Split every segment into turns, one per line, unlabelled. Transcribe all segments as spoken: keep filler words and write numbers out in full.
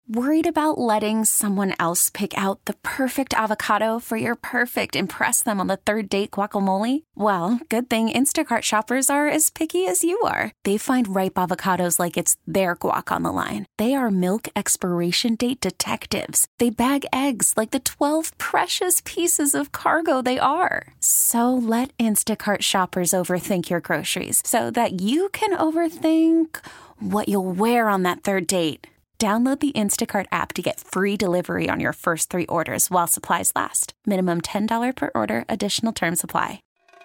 Worried about letting someone else pick out the perfect avocado for your perfect impress them on the third date guacamole? Well, good thing Instacart shoppers are as picky as you are. They find ripe avocados like it's their guac on the line. They are milk expiration date detectives. They bag eggs like the twelve precious pieces of cargo they are. So let Instacart shoppers overthink your groceries so that you can overthink what you'll wear on that third date. Download the Instacart app to get free delivery on your first three orders while supplies last. Minimum ten dollars per order. Additional terms apply.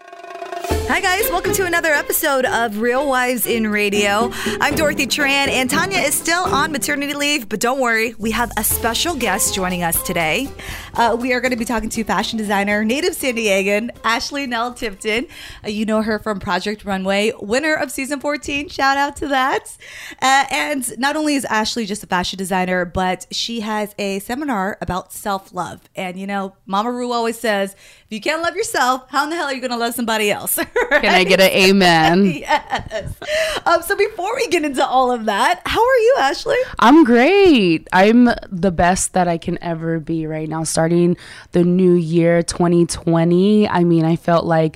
Hi, guys. Welcome to another episode of Real Wives in Radio. I'm Dorothy Tran, and Tanya is still on maternity leave, but don't worry. We have a special guest joining us today. Uh, we are going to be talking to fashion designer, native San Diegan, Ashley Nell Tipton. Uh, you know her from Project Runway, winner of season fourteen. Shout out to that. Uh, and not only is Ashley just a fashion designer, but she has a seminar about self-love. And, you know, Mama Ru always says, if you can't love yourself, how in the hell are you going to love somebody else? Right?
Can I get an amen?
Yes. Um, so before we get into all of that, how are you, Ashley?
I'm great. I'm the best that I can ever be right now. Starting the new year, twenty twenty. I mean, I felt like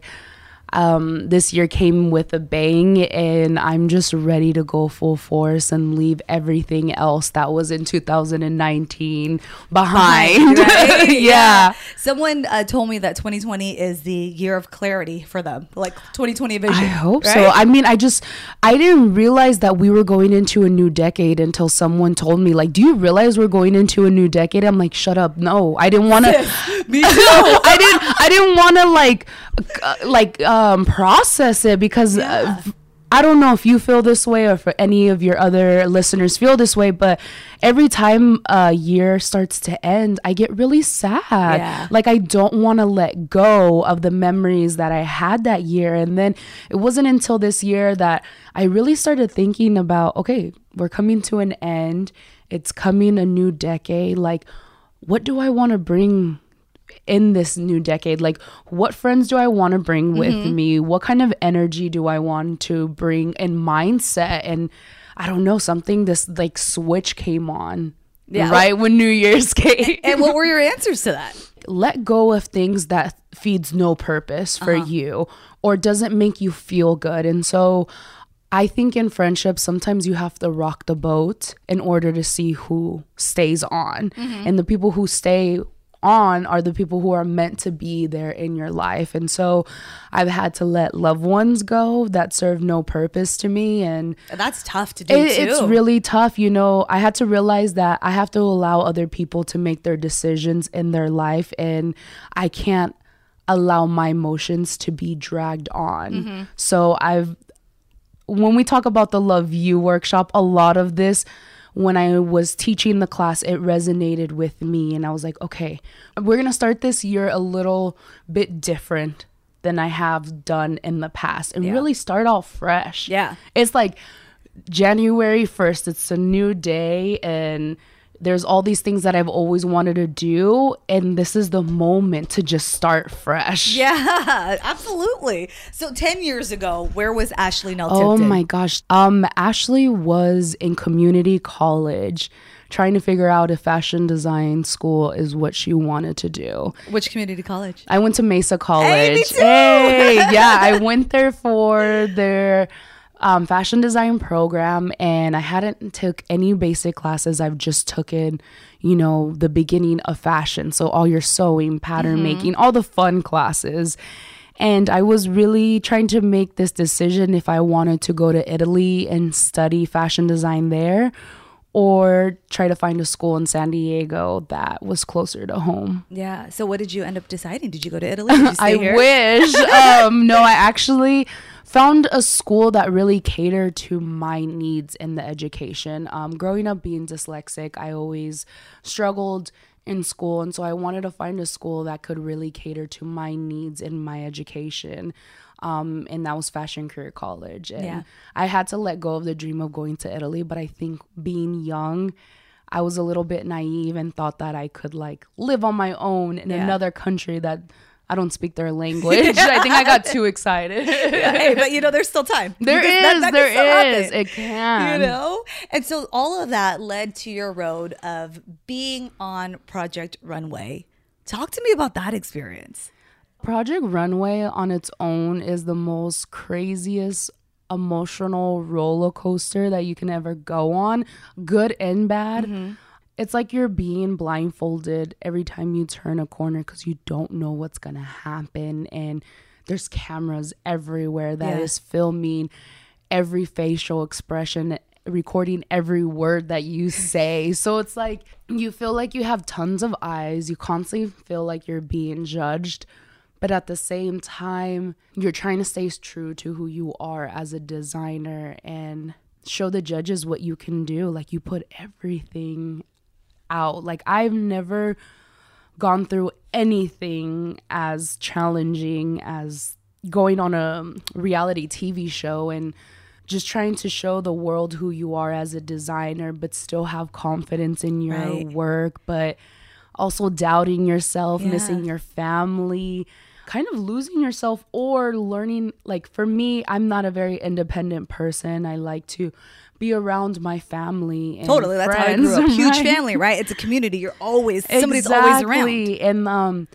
um, this year came with a bang, and I'm just ready to go full force and leave everything else that was in two thousand nineteen behind.
Right?
yeah.
yeah. Someone uh, told me that twenty twenty is the year of clarity for them, like twenty twenty vision.
I hope
right?
so. I mean, I just, I didn't realize that we were going into a new decade until someone told me, like, do you realize we're going into a new decade? I'm like, shut up. No, I didn't want to.
Me too.
I didn't, I didn't want to like, uh, like, um, process it because
Yeah.
uh, I don't know if you feel this way or if any of your other listeners feel this way, but every time a year starts to end, I get really sad.
Yeah.
Like, I don't want to let go of the memories that I had that year. And then it wasn't until this year that I really started thinking about, okay, we're coming to an end. It's coming a new decade. Like, what do I want to bring in this new decade? Like, what friends do I want to bring with mm-hmm. me? What kind of energy do I want to bring and mindset? And I don't know, something, this like switch came on yeah. right when New Year's came.
And what were your answers to that?
Let go of things that feeds no purpose for uh-huh. you or doesn't make you feel good. And so I think in friendship, sometimes you have to rock the boat in order to see who stays on. Mm-hmm. And the people who stay on are the people who are meant to be there in your life. And so I've had to let loved ones go that serve no purpose to me, and
that's tough to do
it,
too.
It's really tough. You know, I had to realize that I have to allow other people to make their decisions in their life, and I can't allow my emotions to be dragged on. Mm-hmm. So I've when we talk about the Love You workshop, a lot of this, when I was teaching the class, it resonated with me. And I was like, okay, we're going to start this year a little bit different than I have done in the past and yeah. really start off fresh.
Yeah.
It's like January first. It's a new day, and there's all these things that I've always wanted to do, and this is the moment to just start fresh.
Yeah, absolutely. So ten years ago, where was Ashley Nell Tipton?
Oh my gosh. Um, Ashley was in community college trying to figure out if fashion design school is what she wanted to do.
Which community college?
I went to Mesa College.
Hey, me too.
Hey, yeah, I went there for their Um, fashion design program, and I hadn't took any basic classes. I've just taken, you know, the beginning of fashion. So all your sewing, pattern mm-hmm. making, all the fun classes. And I was really trying to make this decision if I wanted to go to Italy and study fashion design there, or try to find a school in San Diego that was closer to home.
Yeah. So what did you end up deciding? Did you go to Italy? Did you stay
I
here?
wish. um, no, I actually found a school that really catered to my needs in the education. Um, growing up being dyslexic, I always struggled in school. And so I wanted to find a school that could really cater to my needs in my education. Um, and that was Fashion Career College. And
yeah.
I had to let go of the dream of going to Italy. But I think being young, I was a little bit naive and thought that I could like live on my own in yeah. another country that I don't speak their language. I think I got too excited.
Hey, but you know, there's still time.
There
Because
is,
that- that
there
can
is.
still
It can.
You know? And so all of that led to your road of being on Project Runway. Talk to me about that experience.
Project Runway on its own is the most craziest emotional roller coaster that you can ever go on, good and bad. Mm-hmm. It's like you're being blindfolded every time you turn a corner because you don't know what's going to happen. And there's cameras everywhere that
yeah.
is filming every facial expression, recording every word that you say. So it's like you feel like you have tons of eyes. You constantly feel like you're being judged. But at the same time, you're trying to stay true to who you are as a designer and show the judges what you can do. Like you put everything out. Like I've never gone through anything as challenging as going on a reality T V show and just trying to show the world who you are as a designer, but still have confidence in your
right.
work, but also doubting yourself,
yeah.
missing your family, kind of losing yourself or learning. Like for me, I'm not a very independent person. I like to be around my family and
totally that's
friends,
how I grew up. Huge
right?
family, right? It's a community. You're always somebody's
exactly.
always around.
And um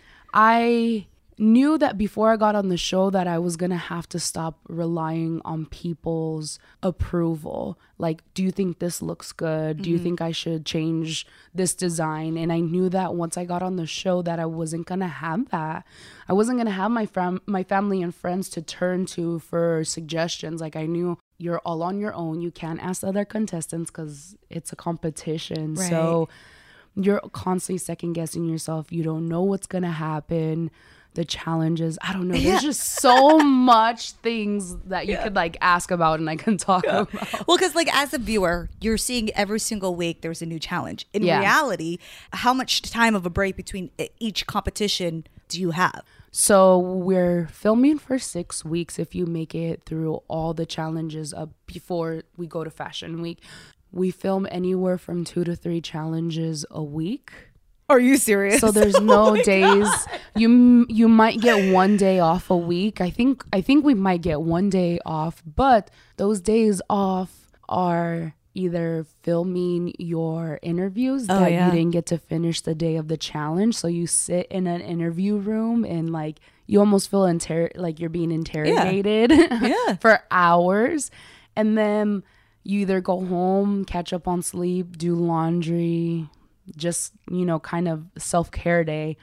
I knew that before I got on the show that I was gonna have to stop relying on people's approval. Like, do you think this looks good? Mm-hmm. Do you think I should change this design? And I knew that once I got on the show that I wasn't gonna have that. I wasn't gonna have my fam- my family and friends to turn to for suggestions. Like I knew you're all on your own. You can't ask other contestants because it's a competition.
Right.
So you're constantly second guessing yourself. You don't know what's gonna happen. The challenges, I don't know. There's
yeah.
just so much things that you
yeah.
could like ask about and I can talk
yeah.
about.
Well, because like as a viewer, you're seeing every single week there's a new challenge. In
Yeah.
reality, how much time of a break between each competition do you have?
So we're filming for six weeks if you make it through all the challenges up before we go to Fashion Week. We film anywhere from two to three challenges a week.
Are you serious?
So there's no oh days. God. You you might get one day off a week. I think I think we might get one day off, but those days off are either filming your interviews
oh,
that
yeah.
you didn't get to finish the day of the challenge. So you sit in an interview room and like you almost feel inter- like you're being interrogated
yeah. Yeah.
for hours. And then you either go home, catch up on sleep, do laundry, just, you know, kind of self-care day,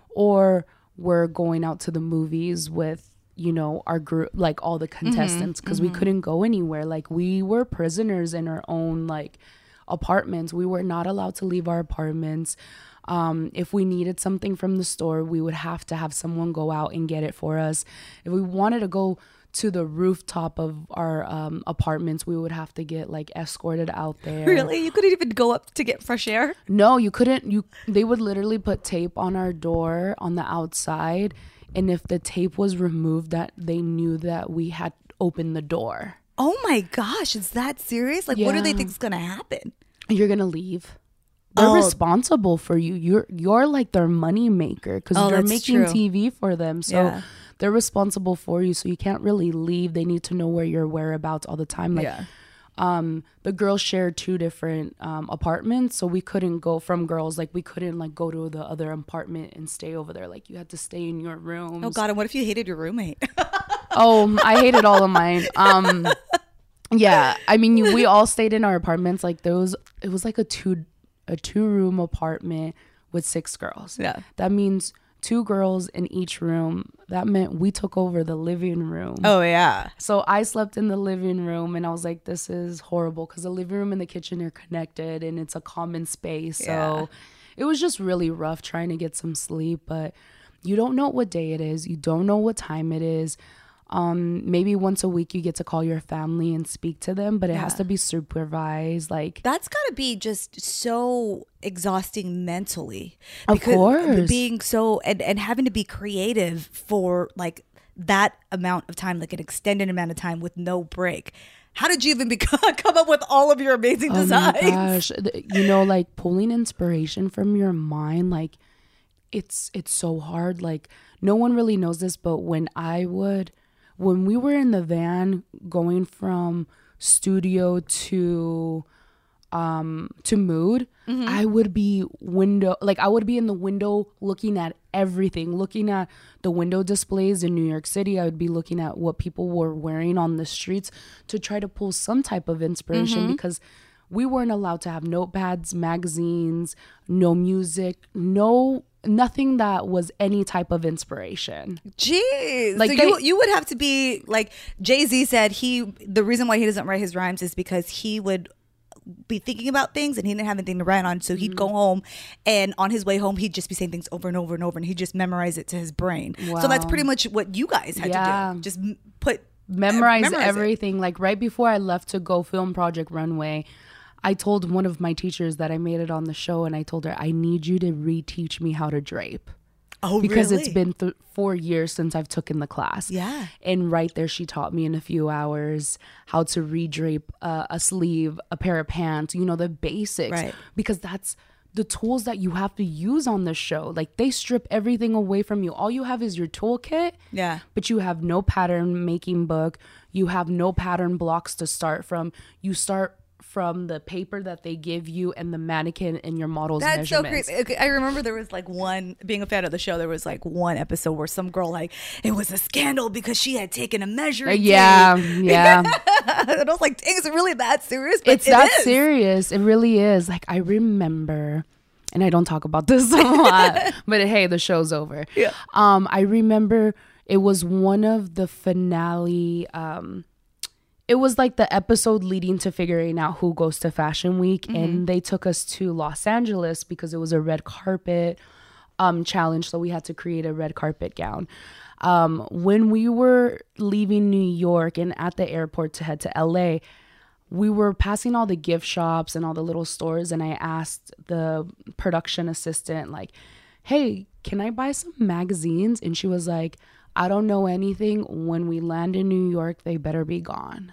or we're going out to the movies with, you know, our group, like all the contestants, because mm-hmm, mm-hmm. we couldn't go anywhere. Like we were prisoners in our own like apartments. We were not allowed to leave our apartments. Um, if we needed something from the store, we would have to have someone go out and get it for us. If we wanted to go to the rooftop of our um, apartments, we would have to get like escorted out there.
Really? You couldn't even go up to get fresh air?
No, you couldn't. You they would literally put tape on our door on the outside, and if the tape was removed, that they knew that we had opened the door.
Oh my gosh, is that serious? Like, yeah. What do they think is gonna happen?
You're gonna leave. They're oh. responsible for you. You're you're like their money maker because
oh,
you're making
true.
T V for them. So.
Yeah.
They're responsible for you, so you can't really leave. They need to know where your whereabouts all the time. Like,
yeah.
um, the girls shared two different um, apartments, so we couldn't go from girls. Like, we couldn't like go to the other apartment and stay over there. Like, you had to stay in your room.
Oh God! And what if you hated your roommate?
Oh, I hated all of mine. Um, yeah, I mean, you, we all stayed in our apartments. Like, there was it was like a two a two room apartment with six girls.
Yeah,
that means two girls in each room. That meant we took over the living room.
Oh, yeah.
So I slept in the living room and I was like, this is horrible because the living room and the kitchen are connected and it's a common space.
Yeah.
So it was just really rough trying to get some sleep. But you don't know what day it is. You don't know what time it is. Um, maybe once a week you get to call your family and speak to them, but it yeah. has to be supervised. Like
that's gotta be just so exhausting mentally.
Of course.
Being so and, and having to be creative for like that amount of time, like an extended amount of time with no break. How did you even become, come up with all of your amazing designs?
Oh my gosh. You know, like pulling inspiration from your mind, like it's it's so hard. Like, no one really knows this, but when I would, when we were in the van going from studio to um to Mood, mm-hmm. I would be window like I would be in the window looking at everything, looking at the window displays in New York City. I would be looking at what people were wearing on the streets to try to pull some type of inspiration, mm-hmm. because we weren't allowed to have notepads, magazines, no music, no nothing that was any type of inspiration.
Jeez.
Like
so
they,
you, you would have to be like Jay-Z said, he the reason why he doesn't write his rhymes is because he would be thinking about things and he didn't have anything to write on, so he'd mm-hmm. go home, and on his way home he'd just be saying things over and over and over, and he'd just memorize it to his brain. Wow. So that's pretty much what you guys had yeah. to do. Just put
memorize, uh, memorize everything it. Like right before I left to go film Project Runway, I told one of my teachers that I made it on the show, and I told her, I need you to reteach me how to drape.
Oh,
because
really?
It's been th- four years since I've taken the class.
Yeah.
And right there, she taught me in a few hours how to redrape uh, a sleeve, a pair of pants, you know, the basics.
Right.
Because that's the tools that you have to use on the show. Like, they strip everything away from you. All you have is your toolkit.
Yeah.
But you have no pattern making book. You have no pattern blocks to start from. You start from the paper that they give you and the mannequin and your model's
That's
measurements.
so crazy. Okay, I remember there was like one, being a fan of the show, there was like one episode where some girl, like, it was a scandal because she had taken a measuring tape.
Yeah, yeah.
And I was like, dang, is it really that serious? But
it's
it
that
is.
serious. It really is. Like, I remember, and I don't talk about this a lot, but hey, the show's over.
Yeah.
Um, I remember it was one of the finale, um, it was like the episode leading to figuring out who goes to Fashion Week. Mm-hmm. And they took us to Los Angeles because it was a red carpet um, challenge. So we had to create a red carpet gown. Um, when we were leaving New York and at the airport to head to L A, we were passing all the gift shops and all the little stores. And I asked the production assistant, like, hey, can I buy some magazines? And she was like, I don't know anything. When we land in New York, they better be gone.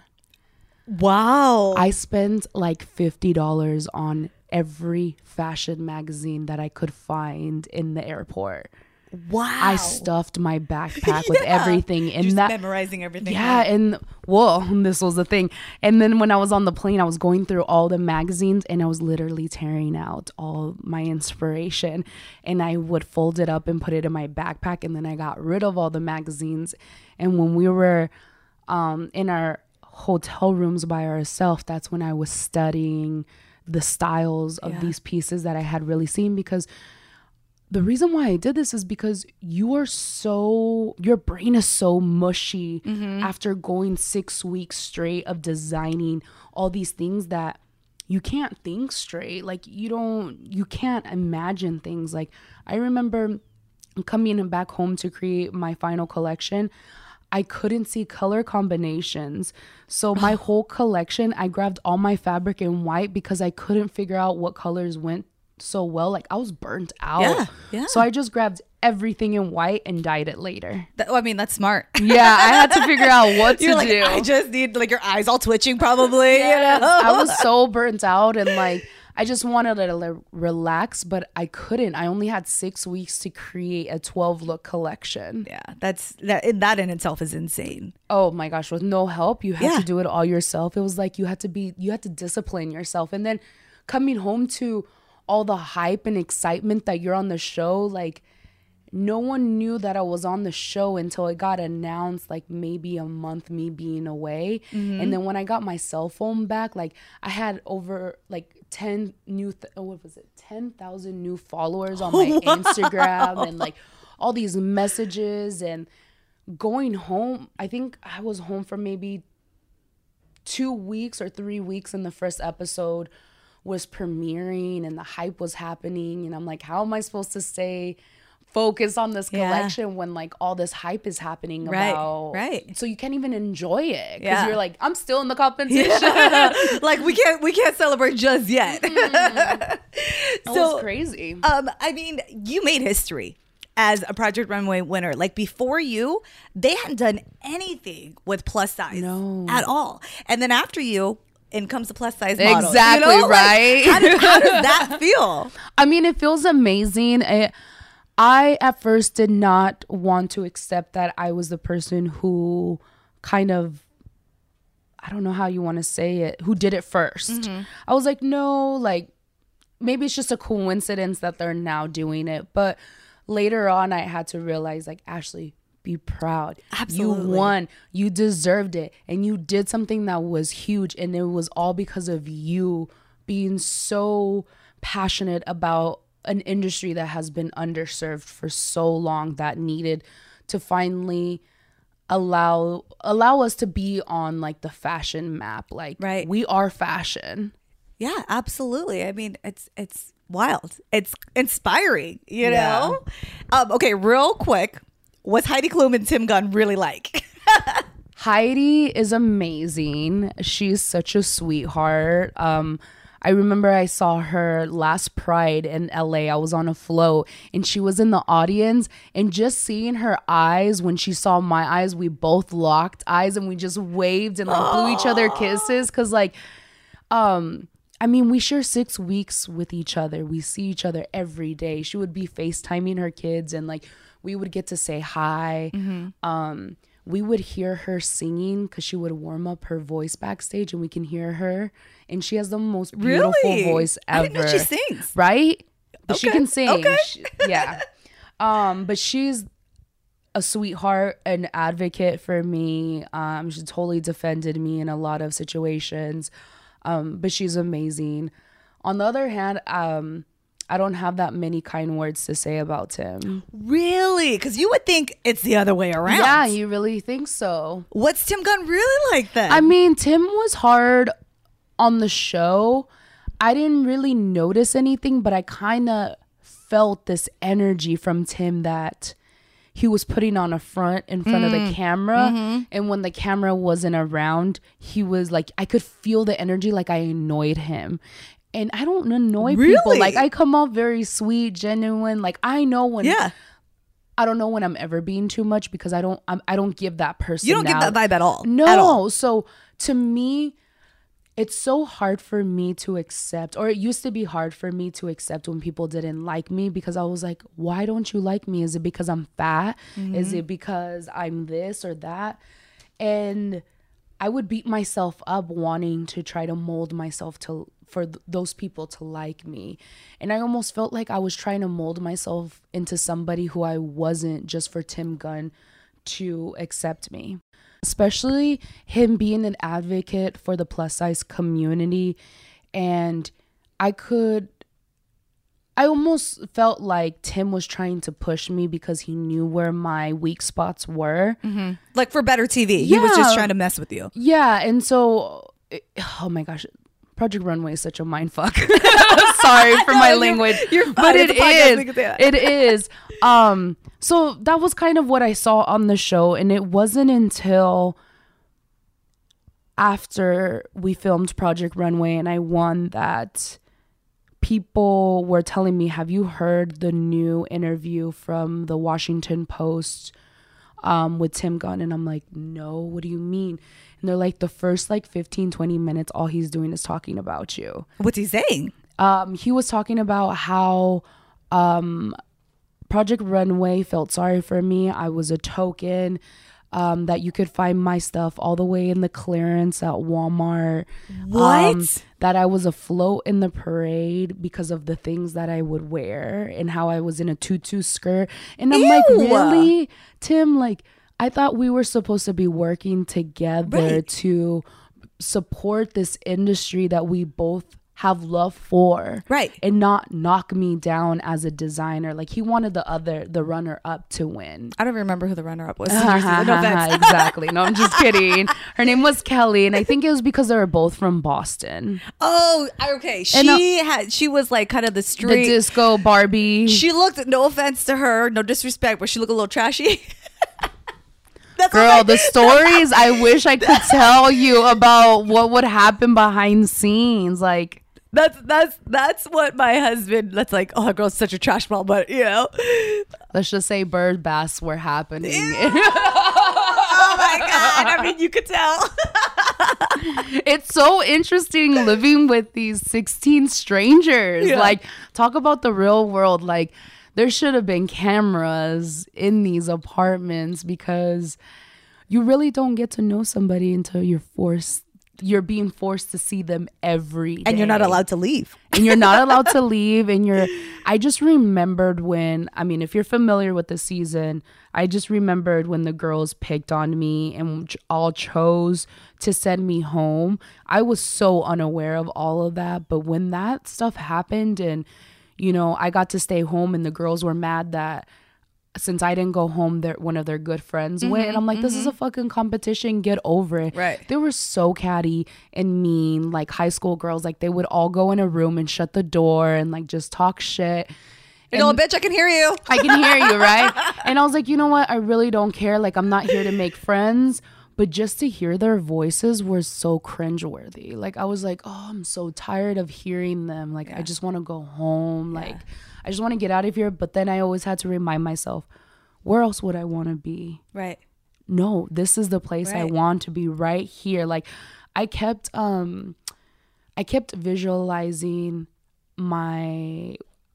Wow.
I spent like fifty dollars on every fashion magazine that I could find in the airport.
Wow.
I stuffed my backpack with yeah. everything. And
just
that,
memorizing everything.
Yeah. Right? And whoa, this was the thing. And then when I was on the plane, I was going through all the magazines and I was literally tearing out all my inspiration. And I would fold it up and put it in my backpack. And then I got rid of all the magazines. And when we were um, in our hotel rooms by ourselves, that's when I was studying the styles of yeah. these pieces that I had really seen. Because the reason why I did this is because you are so, your brain is so mushy mm-hmm. after going six weeks straight of designing all these things that you can't think straight. Like, you don't, you can't imagine things. Like, I remember coming back home to create my final collection, I couldn't see color combinations. So my whole collection, I grabbed all my fabric in white because I couldn't figure out what colors went so well. Like, I was burnt out.
Yeah, yeah.
So I just grabbed everything in white and dyed it later.
That, well, I mean, that's smart.
Yeah, I had to figure out what
You're
to
like,
do.
I just need, like, your eyes all twitching probably.
Yes,
you know?
I was so burnt out and like, I just wanted to like, relax, but I couldn't. I only had six weeks to create a twelve look collection.
Yeah, that's that. That in itself is insane.
Oh my gosh, with no help, you had
yeah.
to do it all yourself. It was like you had to be, you had to discipline yourself. And then coming home to all the hype and excitement that you're on the show, like, no one knew that I was on the show until it got announced, like maybe a month me being away. Mm-hmm. And then when I got my cell phone back, like, I had over like ten new, th- what was it? ten thousand new followers on my wow. Instagram and like all these messages. And going home, I think I was home for maybe two weeks or three weeks and the first episode was premiering and the hype was happening. And I'm like, how am I supposed to stay focused on this collection yeah. when like all this hype is happening
right,
about
right.
So you can't even enjoy it because
yeah.
you're like, I'm still in the competition.
Yeah. Like we can't we can't celebrate just yet. Mm.
That
so,
was crazy.
Um, I mean, you made history as a Project Runway winner. Like, before you, they hadn't done anything with plus size
no.
at all. And then after you, in comes the plus size model.
Exactly,
you know?
right?
Like, how, does, how does that feel?
I mean, it feels amazing. It, I at first did not want to accept that I was the person who kind of, I don't know how you want to say it, who did it first. Mm-hmm. I was like, no, like maybe it's just a coincidence that they're now doing it. But later on, I had to realize, like, Ashley, be proud.
Absolutely.
You won. You deserved it. And you did something that was huge. And it was all because of you being so passionate about an industry that has been underserved for so long, that needed to finally allow allow us to be on like the fashion map. Like,
right.
We are fashion.
Yeah, absolutely. I mean, it's it's wild. It's inspiring, you
Yeah.
know? Um, okay, real quick. What's Heidi Klum and Tim Gunn really like?
Heidi is amazing. She's such a sweetheart. Um, I remember I saw her last Pride in L A. I was on a float and she was in the audience, and just seeing her eyes when she saw my eyes, we both locked eyes and we just waved and like oh. blew each other kisses. Cause like, um, I mean, we share six weeks with each other. We see each other every day. She would be FaceTiming her kids and like we would get to say hi. Mm-hmm. Um, we would hear her singing because she would warm up her voice backstage and we can hear her. And she has the most beautiful
really?
voice ever.
I didn't know she sings.
Right? But
okay.
she can sing.
Okay.
She, yeah. Um, but she's a sweetheart, an advocate for me. Um, she totally defended me in a lot of situations. Um, but she's amazing. On the other hand, um, I don't have that many kind words to say about Tim.
Really? Because you would think it's the other way around.
Yeah, you really think so.
What's Tim Gunn really like then?
I mean, Tim was hard on the show. I didn't really notice anything, but I kind of felt this energy from Tim that he was putting on a front in front mm. of the camera. Mm-hmm. And when the camera wasn't around, he was like, I could feel the energy, like I annoyed him. And I don't annoy
really?
people. Like, I come off very sweet, genuine. Like, I know when.
Yeah.
I don't know when I'm ever being too much because I don't. I'm, I don't give that person.
You don't give that vibe at all.
No.
At all.
So to me, it's so hard for me to accept, or it used to be hard for me to accept when people didn't like me, because I was like, why don't you like me? Is it because I'm fat? Mm-hmm. Is it because I'm this or that? And I would beat myself up wanting to try to mold myself to for th- those people to like me. And I almost felt like I was trying to mold myself into somebody who I wasn't, just for Tim Gunn to accept me. Especially him being an advocate for the plus size community. And I could, I almost felt like Tim was trying to push me because he knew where my weak spots were.
Mm-hmm. Like for better T V.
Yeah.
He was just trying to mess with you.
Yeah. And so, it, oh my gosh, Project Runway is such a mind fuck. Sorry for my
you're,
language.
You're fine.
But it is.
It.
It is. Um, so that was kind of what I saw on the show. And it wasn't until after we filmed Project Runway and I won that people were telling me, have you heard the new interview from the Washington Post um, with Tim Gunn? And I'm like, no, what do you mean? And they're like, the first like fifteen, twenty minutes, all he's doing is talking about you.
What's he saying?
Um, he was talking about how um, Project Runway felt sorry for me. I was a token, um, that you could find my stuff all the way in the clearance at Walmart.
What?
Um, that I was afloat in the parade because of the things that I would wear and how I was in a tutu skirt. And I'm
Ew.
like, really, Tim? Like, I thought we were supposed to be working together
right.
to support this industry that we both have love for,
right?
And not knock me down as a designer. Like, he wanted the other, the runner up to win.
I don't remember who the runner up was. No offense.
Exactly. No, I'm just kidding. Her name was Kelly, and I think it was because they were both from Boston.
Oh, okay. She
and, uh,
had. She was like kind of the street,
the disco Barbie.
She looked. No offense to her, no disrespect, but she looked a little trashy. That's
Girl, the stories I wish I could tell you about what would happen behind the scenes. Like,
that's that's that's what my husband. That's like, oh, that girl's such a trash ball, but you know,
let's just say bird baths were happening.
Oh my god! I mean, you could tell.
It's so interesting living with these sixteen strangers.
Yeah.
Like, talk about the real world. Like, there should have been cameras in these apartments because you really don't get to know somebody until you're forced you're being forced to see them every day.
And you're not allowed to leave.
And you're not allowed to leave. And you're, I just remembered when, I mean, if you're familiar with the season, I just remembered when the girls picked on me and all chose to send me home. I was so unaware of all of that. But when that stuff happened and, you know, I got to stay home and the girls were mad that since I didn't go home, their one of their good friends mm-hmm, went. And I'm like, this mm-hmm. is a fucking competition. Get over it.
Right.
They were so catty and mean, like high school girls. Like they would all go in a room and shut the door and like just talk shit.
You know, bitch, I can hear you.
I can hear you, right? And I was like, you know what? I really don't care. Like, I'm not here to make friends. But just to hear their voices was so cringeworthy. Like, I was like, oh, I'm so tired of hearing them. Like, yeah. I just want to go home. Yeah. Like, I just want to get out of here. But then I always had to remind myself, where else would I want to be?
Right.
No, this is the place right. I want to be, right here. Like, I kept, um, I kept visualizing my,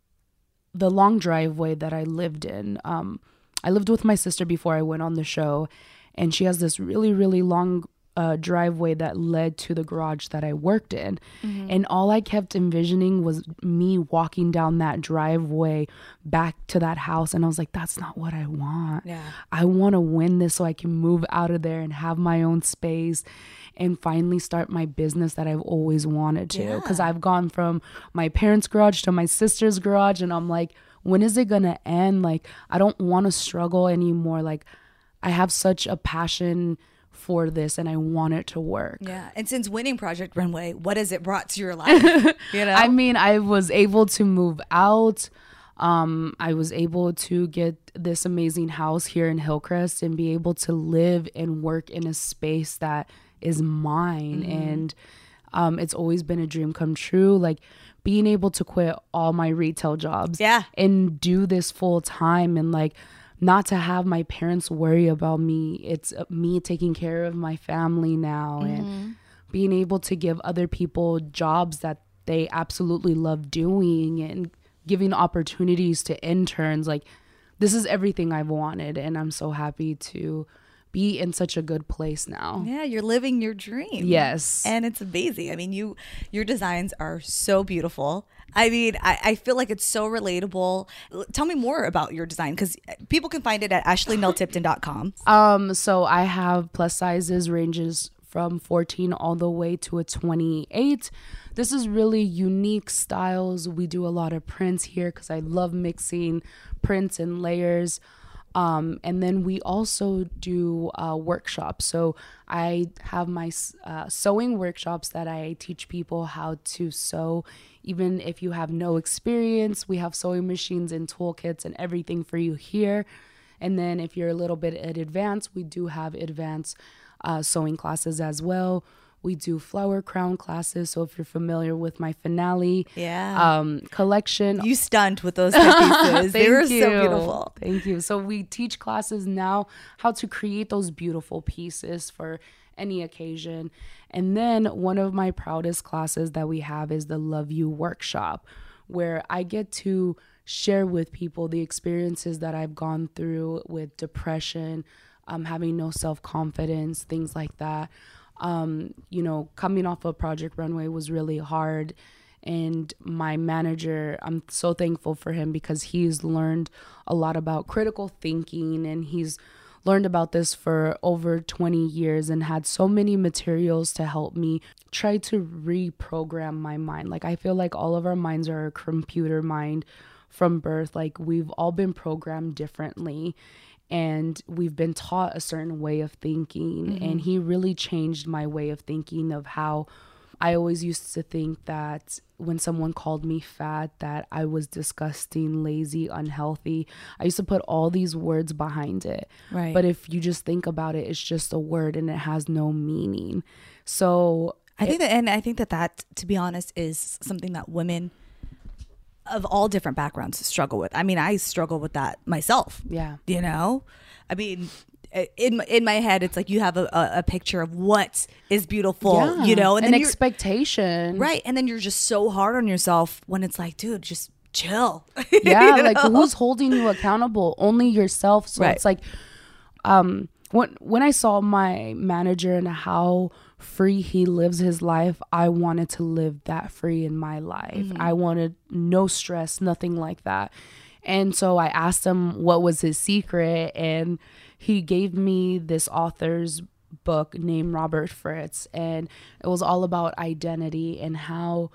the long driveway that I lived in. Um, I lived with my sister before I went on the show. And she has this really, really long uh, driveway that led to the garage that I worked in. Mm-hmm. And all I kept envisioning was me walking down that driveway back to that house. And I was like, that's not what I want.
Yeah.
I want to win this so I can move out of there and have my own space and finally start my business that I've always wanted to. Because yeah. I've gone from my parents' garage to my sister's garage. And I'm like, when is it going to end? Like, I don't want to struggle anymore. Like, I have such a passion for this and I want it to work.
Yeah. And since winning Project Runway, what has it brought to your life? You know?
I mean, I was able to move out. Um, I was able to get this amazing house here in Hillcrest and be able to live and work in a space that is mine. Mm-hmm. And um, it's always been a dream come true. Like being able to quit all my retail jobs
yeah.
and do this full time and like, not to have my parents worry about me. It's me taking care of my family now mm-hmm. and being able to give other people jobs that they absolutely love doing and giving opportunities to interns. Like, this is everything I've wanted. And I'm so happy to be in such a good place now.
Yeah, you're living your dream.
Yes.
And it's amazing. I mean, you your designs are so beautiful. I mean, I, I feel like it's so relatable. Tell me more about your design because people can find it at ashley nell tipton dot com.
Um, so I have plus sizes ranges from fourteen all the way to a twenty-eight. This is really unique styles. We do a lot of prints here because I love mixing prints and layers. Um, and then we also do uh, workshops. So I have my uh, sewing workshops that I teach people how to sew. Even if you have no experience, we have sewing machines and toolkits and everything for you here. And then if you're a little bit at advanced, we do have advanced uh, sewing classes as well. We do flower crown classes. So if you're familiar with my finale
yeah.
um, collection.
You stunned with those pieces. They were
you.
so beautiful.
Thank you. So we teach classes now how to create those beautiful pieces for any occasion. And then one of my proudest classes that we have is the Love You Workshop, where I get to share with people the experiences that I've gone through with depression, um, having no self-confidence, things like that. Um, you know, coming off of Project Runway was really hard. And my manager, I'm so thankful for him because he's learned a lot about critical thinking and he's learned about this for over twenty years and had so many materials to help me try to reprogram my mind. Like, I feel like all of our minds are a computer mind from birth. Like, we've all been programmed differently. And we've been taught a certain way of thinking. Mm-hmm. And he really changed my way of thinking of how I always used to think that when someone called me fat, that I was disgusting, lazy, unhealthy. I used to put all these words behind it.
Right.
But if you just think about it, it's just a word and it has no meaning. So
I think that, and I think that that, to be honest, is something that women of all different backgrounds struggle with. I mean, I struggle with that myself.
Yeah.
You know, I mean, in in my head, it's like you have a, a, a picture of what is beautiful, yeah. you know, and
an
then
expectation.
Right. And then you're just so hard on yourself when it's like, dude, just chill.
Yeah,
You
like
know?
who's holding you accountable? Only yourself. So
Right.
it's like, um, when when I saw my manager and how free he lives his life, I wanted to live that free in my life.
Mm-hmm.
I wanted no stress, nothing like that. And so I asked him what was his secret, and he gave me this author's book named Robert Fritz, and it was all about identity and how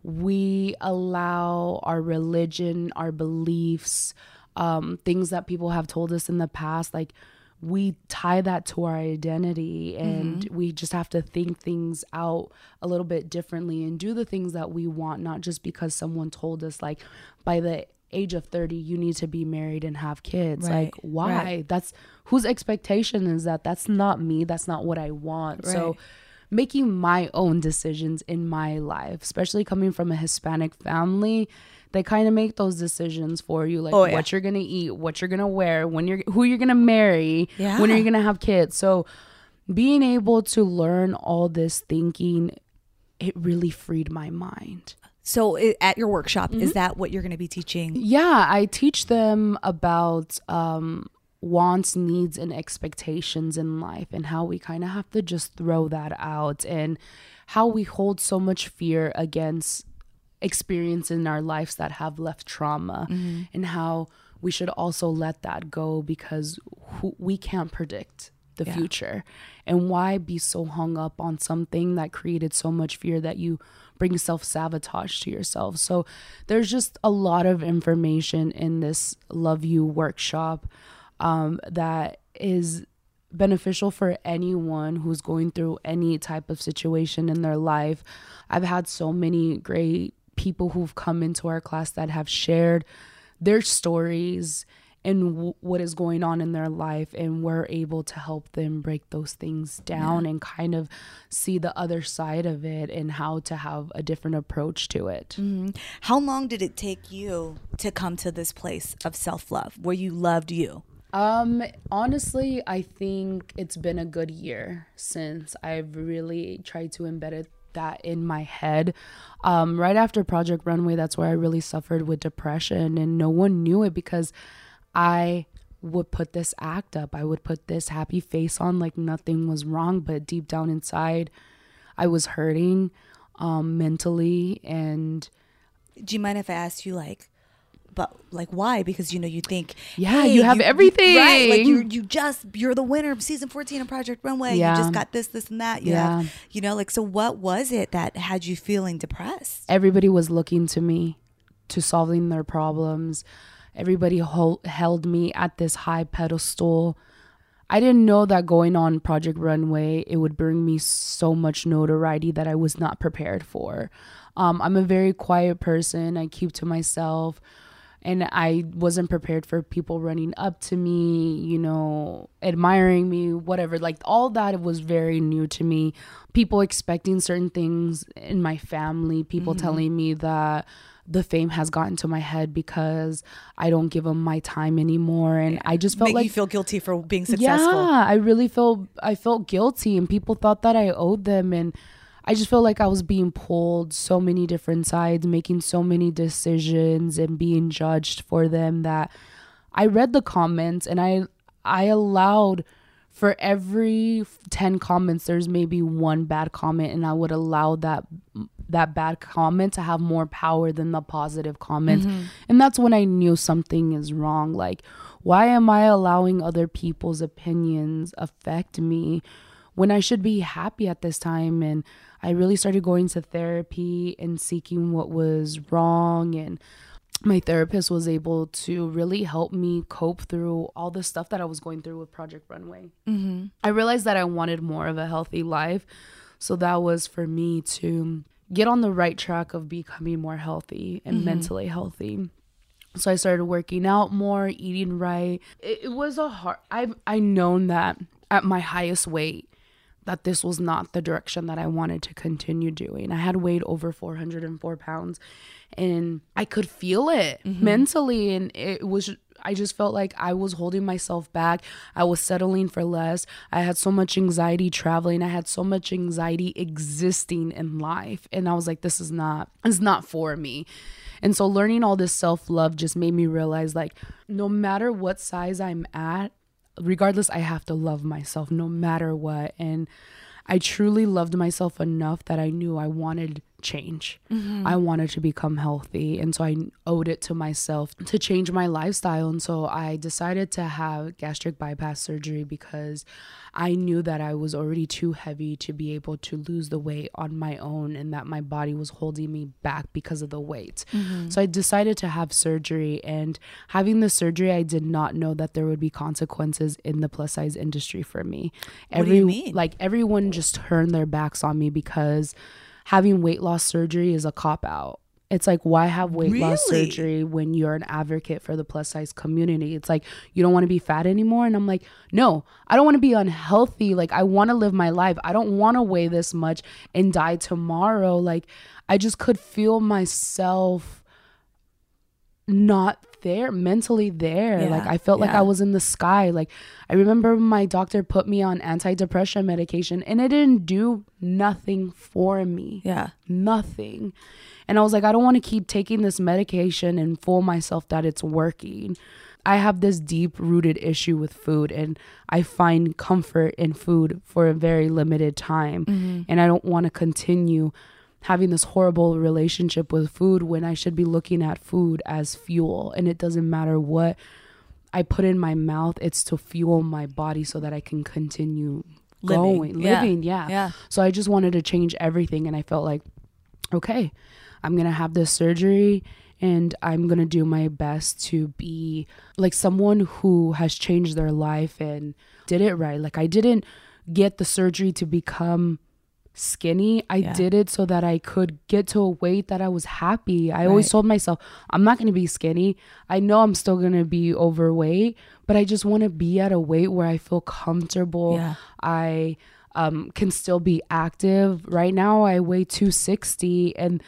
we allow our religion, our beliefs, um, things that people have told us in the past, like we tie that to our identity, and mm-hmm. we just have to think things out a little bit differently and do the things that we want, not just because someone told us like by the age of thirty you need to be married and have kids. Right. Like why? Right. That's whose expectation is that? That's not me. That's not what I want. Right. So making my own decisions in my life, especially coming from a Hispanic family, they kind of make those decisions for you, like oh, yeah. what you're gonna eat, what you're gonna wear, when you're who you're gonna marry, yeah. when are you gonna have kids. So being able to learn all this thinking, it really freed my mind.
So it, at your workshop, mm-hmm. is that what you're going to be teaching?
Yeah, I teach them about um, wants, needs, and expectations in life, and how we kind of have to just throw that out, and how we hold so much fear against experience in our lives that have left trauma, mm-hmm. and how we should also let that go, because who, we can't predict the yeah. future. And why be so hung up on something that created so much fear that you bring self-sabotage to yourself? So there's just a lot of information in this Love You workshop um, that is beneficial for anyone who's going through any type of situation in their life. I've had so many great people who've come into our class that have shared their stories and w- what is going on in their life, and we're able to help them break those things down yeah. and kind of see the other side of it and how to have a different approach to it.
Mm-hmm. How long did it take you to come to this place of self-love where you loved you?
Um, honestly, I think it's been a good year since I've really tried to embed it that in my head. Um, right after Project Runway, that's where I really suffered with depression, and no one knew it because I would put this act up. I would put this happy face on like nothing was wrong, but deep down inside, I was hurting um, mentally. And
do you mind if I ask you, like, but like why? Because you know you think,
yeah,
hey,
you have
you,
everything,
right? Like you, you just you're the winner of season fourteen of Project Runway. Yeah. You just got this, this, and that. You
yeah,
have, you know, like so. What was it that had you feeling depressed?
Everybody was looking to me to solving their problems. Everybody hold, held me at this high pedestal. I didn't know that going on Project Runway, it would bring me so much notoriety that I was not prepared for. Um, I'm a very quiet person. I keep to myself. And I wasn't prepared for people running up to me, you know, admiring me, whatever. Like all that was very new to me. People expecting certain things in my family. People mm-hmm. telling me that the fame has gotten to my head because I don't give them my time anymore. And yeah. I just felt
Make
like
you feel guilty for being successful.
Yeah, I really felt I felt guilty, and people thought that I owed them. And I just felt like I was being pulled so many different sides, making so many decisions and being judged for them, that I read the comments and I I allowed for every ten comments, there's maybe one bad comment, and I would allow that that bad comment to have more power than the positive comments. Mm-hmm. And that's when I knew something is wrong. Like, why am I allowing other people's opinions affect me when I should be happy at this time? And I really started going to therapy and seeking what was wrong. And my therapist was able to really help me cope through all the stuff that I was going through with Project Runway. Mm-hmm. I realized that I wanted more of a healthy life. So that was for me to get on the right track of becoming more healthy and mm-hmm. mentally healthy. So I started working out more, eating right. It, it was a hard, I've I known that at my highest weight, that this was not the direction that I wanted to continue doing. I had weighed over four hundred four pounds, and I could feel it mm-hmm. mentally. And it was, I just felt like I was holding myself back. I was settling for less. I had so much anxiety traveling. I had so much anxiety existing in life. And I was like, this is not, it's not for me. And so learning all this self-love just made me realize, like, no matter what size I'm at, regardless, I have to love myself no matter what. And I truly loved myself enough that I knew I wanted change. Mm-hmm. I wanted to become healthy. And so I owed it to myself to change my lifestyle. And so I decided to have gastric bypass surgery because I knew that I was already too heavy to be able to lose the weight on my own, and that my body was holding me back because of the weight. Mm-hmm. So I decided to have surgery, and having the surgery, I did not know that there would be consequences in the plus size industry for me.
What
Every,
do you mean?
Like everyone just turned their backs on me because having weight loss surgery is a cop-out. It's like, why have weight
Really?
loss surgery when you're an advocate for the plus size community? It's like, you don't want to be fat anymore? And I'm like, no, I don't want to be unhealthy. Like, I want to live my life. I don't want to weigh this much and die tomorrow. Like, I just could feel myself not there, mentally there.
Yeah,
like I felt like
yeah.
I was in the sky. Like I remember my doctor put me on antidepressant medication and it didn't do nothing for me.
Yeah.
Nothing. And I was like, I don't want to keep taking this medication and fool myself that it's working. I have this deep rooted issue with food, and I find comfort in food for a very limited time. Mm-hmm. And I don't want to continue having this horrible relationship with food when I should be looking at food as fuel. And it doesn't matter what I put in my mouth, it's to fuel my body so that I can continue
living.
going,
Yeah.
living. Yeah.
Yeah.
So I just wanted to change everything. And I felt like, okay, I'm going to have this surgery and I'm going to do my best to be like someone who has changed their life and did it right. Like I didn't get the surgery to become skinny. I
Yeah.
did it so that I could get to a weight that I was happy. I
Right.
always told myself, I'm not going to be skinny. I know I'm still going to be overweight, but I just want to be at a weight where I feel comfortable.
Yeah.
I um, can still be active. Right now I weigh two sixty and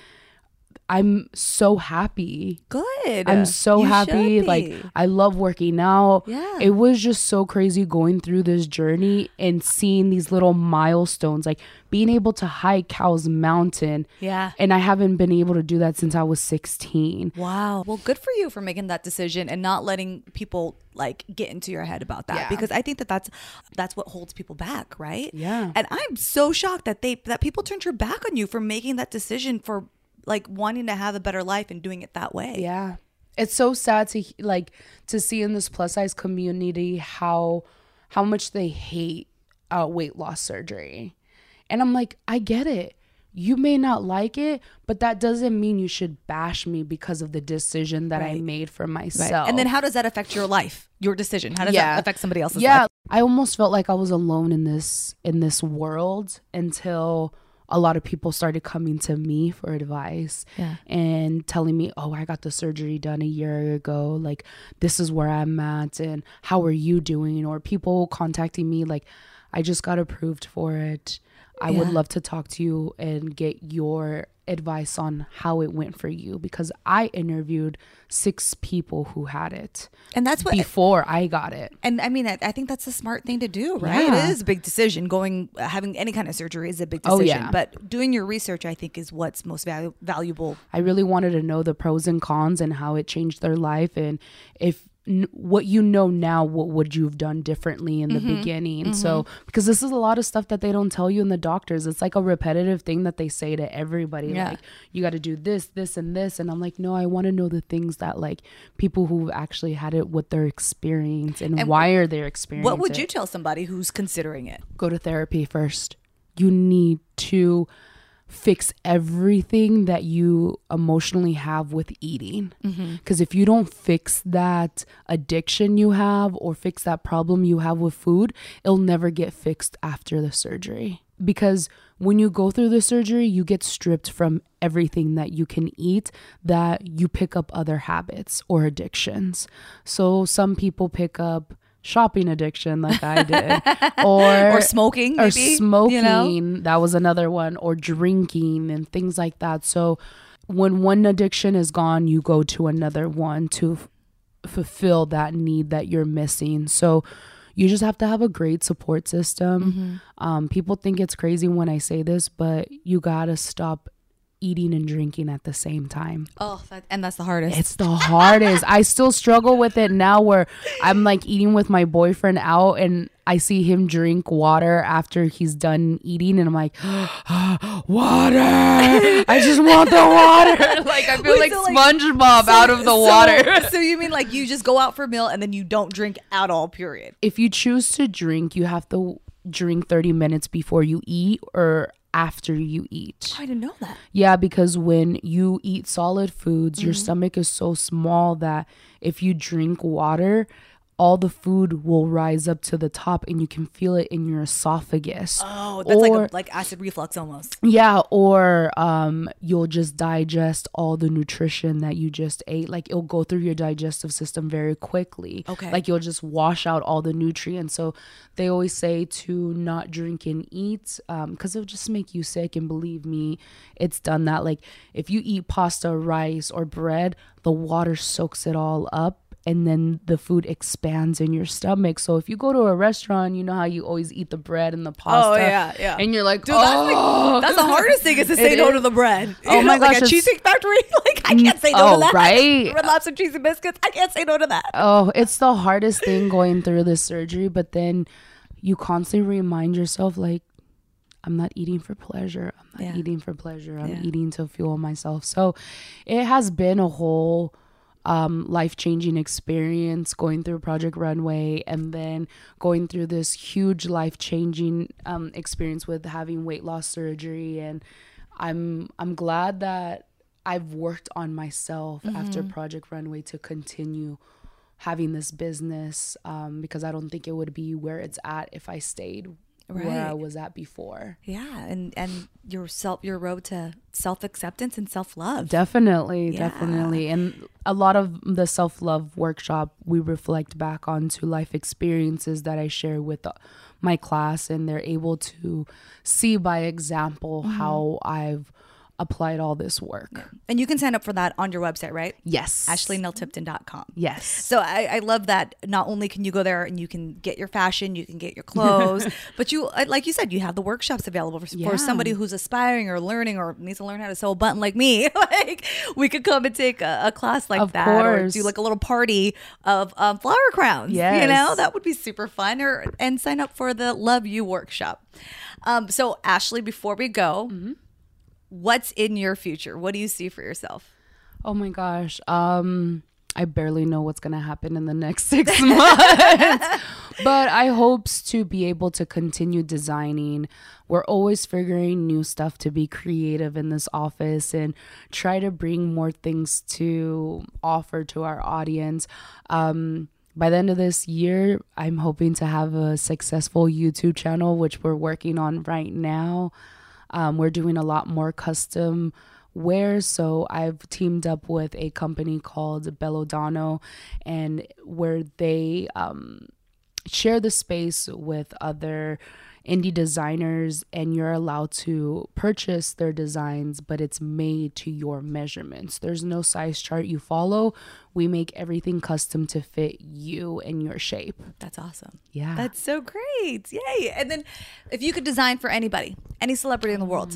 I'm so happy.
Good.
I'm so
You
happy.
should
Like
be.
I love working out.
Yeah.
It was just so crazy going through this journey and seeing these little milestones, like being able to hike Cow's Mountain.
Yeah.
And I haven't been able to do that since I was sixteen.
Wow. Well, good for you for making that decision and not letting people like get into your head about that,
Yeah.
because I think that that's that's what holds people back, right?
Yeah.
And I'm so shocked that they that people turned your back on you for making that decision, for like wanting to have a better life and doing it that way.
Yeah. It's so sad to like to see in this plus size community how how much they hate uh, weight loss surgery. And I'm like, I get it. You may not like it, but that doesn't mean you should bash me because of the decision that I
Right.
made for
Right.
myself.
And then how does that affect your life? Your decision? How does
Yeah.
that affect somebody else's
yeah,
life?
I almost felt like I was alone in this in this world until a lot of people started coming to me for advice.
Yeah.
And telling me, oh, I got the surgery done a year ago. Like, this is where I'm at and how are you doing? Or people contacting me like, I just got approved for it. I would
Yeah.
love to talk to you and get your advice on how it went for you, because I interviewed six people who had it
And that's what
before I got it.
And I mean, I, I think that's a smart thing to do, right?
Yeah.
It is a big decision. Going, having any kind of surgery is a big
Oh,
decision.
yeah.
But doing your research, I think, is what's most valu- valuable.
I really wanted to know the pros and cons and how it changed their life, and if n- what you know now, what would you have done differently in the
Mm-hmm.
beginning? So, because this is a lot of stuff that they don't tell you in the doctors. It's like a repetitive thing that they say to everybody.
Yeah.
Like, you got to do this, this, and this. And I'm like, no, I want to know the things that like people who've actually had it, what their experience and,
And
why are they experiencing
What would
it.
you tell somebody who's considering it?
Go to therapy first. You need to fix everything that you emotionally have with eating. Because if you don't fix that addiction you have or fix that problem you have with food, it'll never get fixed after the surgery. Because when you go through the surgery, you get stripped from everything that you can eat, that you pick up other habits or addictions. So some people pick up shopping addiction like I did, or
Or smoking,
or
maybe,
smoking.
you know?
That was another one, or drinking and things like that. So when one addiction is gone, you go to another one to f- fulfill that need that you're missing. So you just have to have a great support system.
Mm-hmm.
Um, people think it's crazy when I say this, but you gotta stop eating and drinking at the same time.
Oh, that, and that's the hardest.
It's the hardest. I still struggle with it now where I'm like eating with my boyfriend out and I see him drink water after he's done eating and I'm like, water. I just want the water. Like I feel
Wait,
like
so, like,
SpongeBob
so,
out of the
so,
water.
So you mean like you just go out for a meal and then you don't drink at all, period?
If you choose to drink, you have to drink thirty minutes before you eat or after you eat.
I didn't know that.
Yeah, because when you eat solid foods,
Mm-hmm.
your stomach is so small that if you drink water, all the food will rise up to the top and you can feel it in your esophagus.
Oh, that's
or,
like a, like acid reflux almost.
Yeah, or um, you'll just digest all the nutrition that you just ate. Like it'll go through your digestive system very quickly.
Okay.
Like you'll just wash out all the nutrients. So they always say to not drink and eat um, because it'll just make you sick. And believe me, it's done that. Like if you eat pasta, rice, or bread, the water soaks it all up. And then the food expands in your stomach. So if you go to a restaurant, you know how you always eat the bread and the pasta.
Oh, yeah, yeah.
And you're like,
Dude,
oh.
that's, like, that's the hardest thing is to say
It
no
is.
to the bread.
Oh
You
my
know, like
gosh,
a
it's-
Cheesecake Factory. Like I can't say no
Oh,
to that.
right?
Red Lobster cheesy biscuits. I can't say no to that.
Oh, it's the hardest thing going through this surgery. But then you constantly remind yourself, like, I'm not eating for pleasure. I'm not
Yeah.
eating for pleasure. I'm
Yeah.
eating to fuel myself. So it has been a whole um, life-changing experience going through Project Runway and then going through this huge life-changing um, experience with having weight loss surgery. And I'm I'm glad that I've worked on myself
Mm-hmm.
after Project Runway to continue having this business um, because I don't think it would be where it's at if I stayed where I
Right.
was at before.
Yeah, and and your self, your road to self acceptance and self love.
Definitely,
Yeah.
definitely. And a lot of the self-love workshop, we reflect back onto life experiences that I share with uh, my class, and they're able to see by example
Mm-hmm.
how I've applied all this work.
And you can sign up for that on your website, right?
Yes.
ashley nell tipton dot com.
Yes.
So I, I love that not only can you go there and you can get your fashion, you can get your clothes, but you, like you said, you have the workshops available for,
Yeah.
for somebody who's aspiring or learning or needs to learn how to sew a button like me. Like we could come and take a, a class like
Of
that or
course.
do like a little party of um, flower crowns. You
Yes.
know, that would be super fun. Or and sign up for the Love You workshop. Um, so Ashley, before we go,
Mm-hmm.
what's in your future? What do you see for yourself?
Oh my gosh. Um, I barely know what's going to happen in the next six months, but I hopes to be able to continue designing. We're always figuring new stuff to be creative in this office and try to bring more things to offer to our audience. Um, by the end of this year, I'm hoping to have a successful YouTube channel, which we're working on right now. Um, we're doing a lot more custom wear. So I've teamed up with a company called Bellodano, and where they um, share the space with other indie designers, and you're allowed to purchase their designs, but it's made to your measurements. There's no size chart you follow. We make everything custom to fit you and your shape.
That's awesome.
Yeah.
That's so great. Yay. And then if you could design for anybody, any celebrity in the world.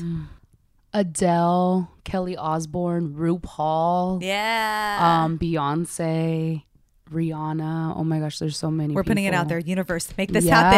Adele, Kelly Osbourne, RuPaul,
Yeah.
um, Beyonce, Rihanna. Oh my gosh, there's so many.
We're putting it out
people.
there. Universe, make this
Yeah.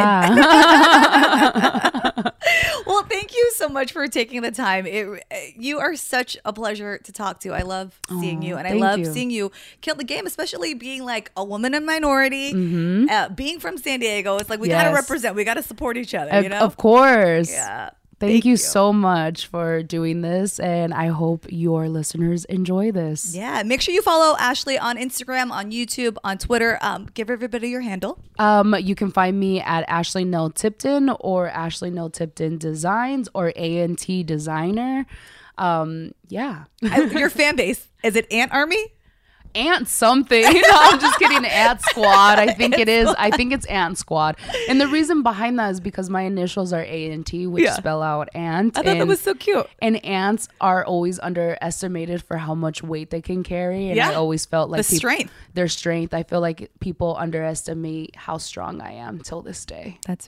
happen. Well, thank you so much for taking the time. It, you are such a pleasure to talk to. I love seeing
Aw,
you, and I
thank
love
you.
seeing you kill the game, especially being like a woman in minority, uh, being from San Diego. It's like we gotta
Mm-hmm. Yes.
represent. We gotta support each other.
Of-
You know,
Of course.
Yeah.
Thank, you, so much for doing this, and I hope your listeners enjoy this.
Yeah, make sure you follow Ashley on Instagram, on YouTube, on Twitter. Um, give everybody your handle.
Um, you can find me at Ashley Nell Tipton or Ashley Nell Tipton Designs or A N T Designer. Um, yeah.
I, your fan base, is it Ant Army?
Ant something. No, I'm just kidding. Ant Squad. I think it is. I think it's Ant Squad. And the reason behind that is because my initials are A and T, which
Yeah.
spell out ant.
I thought
and,
that was so cute.
And ants are always underestimated for how much weight they can carry. And
Yeah.
I always felt like
The strength.
Their strength. I feel like people underestimate how strong I am till this day.
That's right.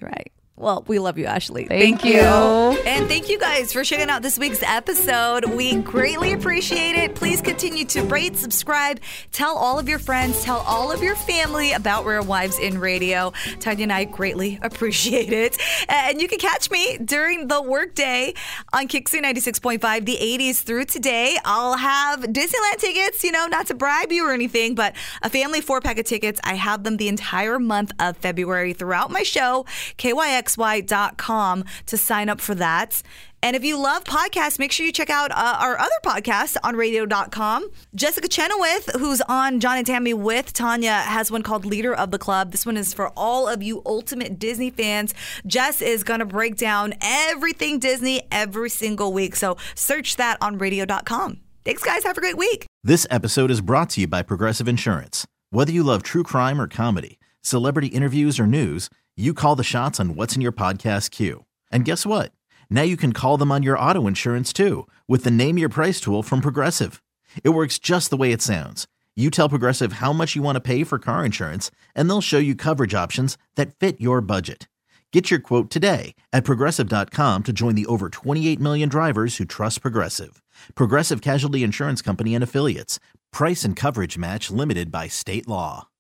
Well, we love you, Ashley.
Thank, thank you.
you. And thank you guys for checking out this week's episode. We greatly appreciate it. Please continue to rate, subscribe, tell all of your friends, tell all of your family about Real Wives in Radio. Tanya and I greatly appreciate it. And you can catch me during the workday on Kixie ninety-six point five, the eighties through today. I'll have Disneyland tickets, you know, not to bribe you or anything, but a family four-pack of tickets. I have them the entire month of February throughout my show, K Y X Y dot com, to sign up for that. And if you love podcasts, make sure you check out uh, our other podcast on radio dot com. Jessica Chenoweth, who's on John and Tammy with Tanya, has one called Leader of the Club. This one is for all of you ultimate Disney fans. Jess is going to break down everything Disney every single week. So search that on radio dot com. Thanks, guys. Have a great week.
This episode is brought to you by Progressive Insurance. Whether you love true crime or comedy, celebrity interviews or news, you call the shots on what's in your podcast queue. And guess what? Now you can call them on your auto insurance too with the Name Your Price tool from Progressive. It works just the way it sounds. You tell Progressive how much you want to pay for car insurance, and they'll show you coverage options that fit your budget. Get your quote today at Progressive dot com to join the over twenty-eight million drivers who trust Progressive. Progressive Casualty Insurance Company and Affiliates. Price and coverage match limited by state law.